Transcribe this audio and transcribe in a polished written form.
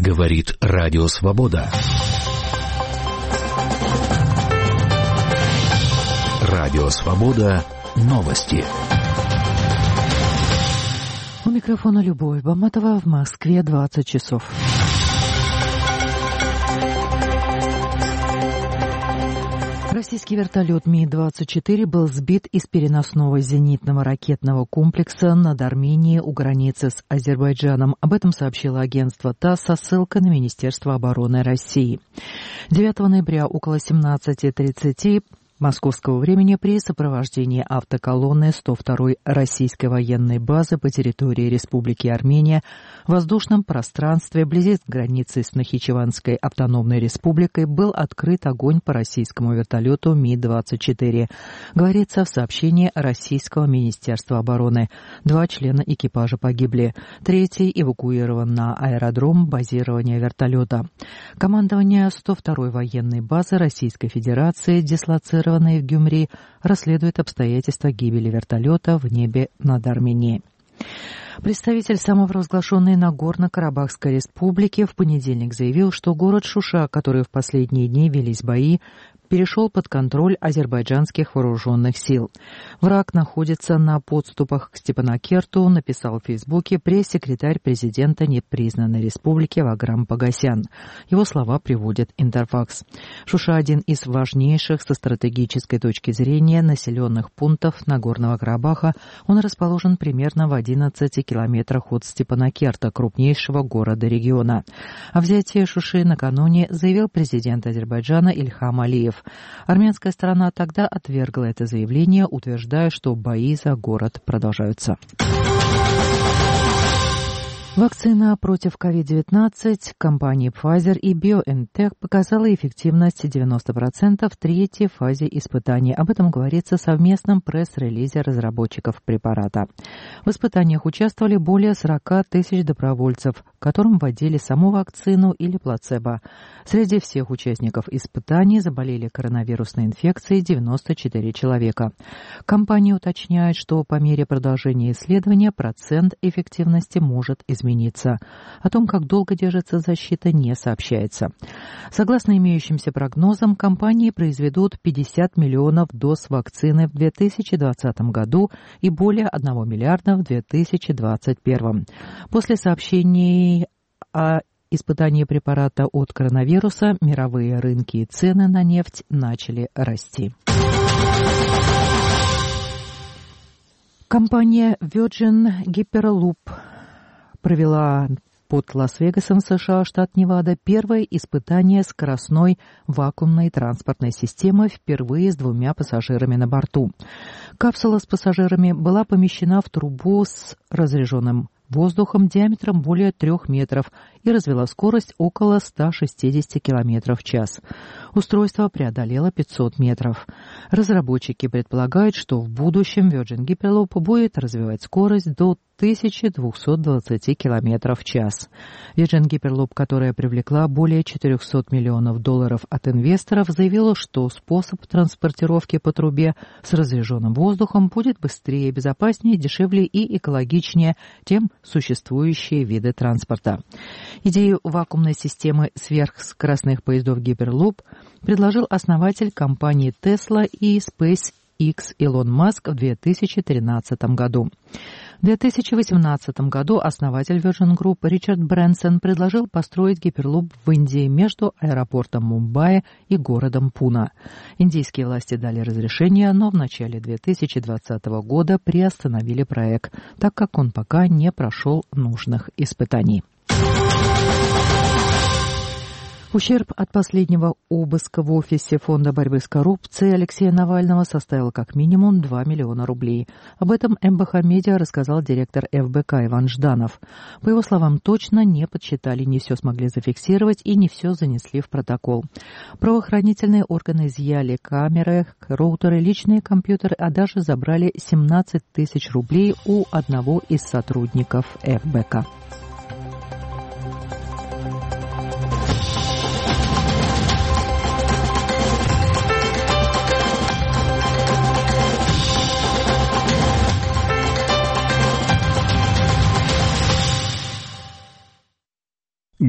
Говорит Радио Свобода. Радио Свобода. Новости. У микрофона Любовь Баматова, в Москве 20 часов. Российский вертолет Ми-24 был сбит из переносного зенитного ракетного комплекса над Арменией у границы с Азербайджаном. Об этом сообщило агентство ТАСС со ссылкой на Министерство обороны России. 9 ноября около 17:30 московского времени при сопровождении автоколонны 102-й российской военной базы по территории Республики Армения в воздушном пространстве вблизи границы с Нахичеванской автономной республикой был открыт огонь по российскому вертолету Ми-24, говорится в сообщении Российского Министерства обороны. 2 члена экипажа погибли. 3-й эвакуирован на аэродром базирования вертолета. Командование 102-й военной базы Российской Федерации, дислоцированной в Гюмри, расследует обстоятельства гибели вертолета в небе над Арменией. Представитель самопровозглашенной Нагорно-Карабахской республики в понедельник заявил, что город Шуша, который в последние дни велись бои, перешел под контроль азербайджанских вооруженных сил. Враг находится на подступах к Степанакерту, написал в Фейсбуке пресс-секретарь президента непризнанной республики Ваграм Погосян. Его слова приводит Интерфакс. Шуша – один из важнейших со стратегической точки зрения населенных пунктов Нагорного Карабаха. Он расположен примерно в 11 километрах от Степанакерта, крупнейшего города региона. О взятии Шуши накануне заявил президент Азербайджана Ильхам Алиев. Армянская сторона тогда отвергла это заявление, утверждая, что бои за город продолжаются. Вакцина против COVID-19 компании Pfizer и BioNTech показала эффективность 90% в 3-й фазе испытаний. Об этом говорится в совместном пресс-релизе разработчиков препарата. В испытаниях участвовали более 40 тысяч добровольцев, которым вводили саму вакцину или плацебо. Среди всех участников испытаний заболели коронавирусной инфекцией 94 человека. Компания уточняет, что по мере продолжения исследования процент эффективности может измениться. О том, как долго держится защита, не сообщается. Согласно имеющимся прогнозам, компании произведут 50 миллионов доз вакцины в 2020 году и более 1 миллиарда в 2021. После сообщений о испытании препарата от коронавируса мировые рынки и цены на нефть начали расти. Компания Virgin Hyperloop провела под Лас-Вегасом, США, штат Невада, первое испытание скоростной вакуумной транспортной системы впервые с 2 пассажирами на борту. Капсула с пассажирами была помещена в трубу с разряженным воздухом диаметром более 3 метров и развела скорость около 160 км в час. Устройство преодолело 500 метров. Разработчики предполагают, что в будущем Virgin Hyperloop будет развивать скорость до 1220 км в час. Virgin Hyperloop, которая привлекла более $400 миллионов от инвесторов, заявила, что способ транспортировки по трубе с разряженным воздухом будет быстрее, безопаснее, дешевле и экологичнее, чем существующие виды транспорта. Идею вакуумной системы сверхскоростных поездов Hyperloop предложил основатель компании Tesla и SpaceX Илон Маск в 2013 году. В 2018 году основатель Virgin Group Ричард Брэнсон предложил построить гиперлуп в Индии между аэропортом Мумбаи и городом Пуна. Индийские власти дали разрешение, но в начале 2020 года приостановили проект, так как он пока не прошел нужных испытаний. Ущерб от последнего обыска в офисе Фонда борьбы с коррупцией Алексея Навального составил как минимум 2 миллиона рублей. Об этом МБХ Медиа рассказал директор ФБК Иван Жданов. По его словам, точно не подсчитали, не все смогли зафиксировать и не все занесли в протокол. Правоохранительные органы изъяли камеры, роутеры, личные компьютеры, а даже забрали 17 тысяч рублей у одного из сотрудников ФБК.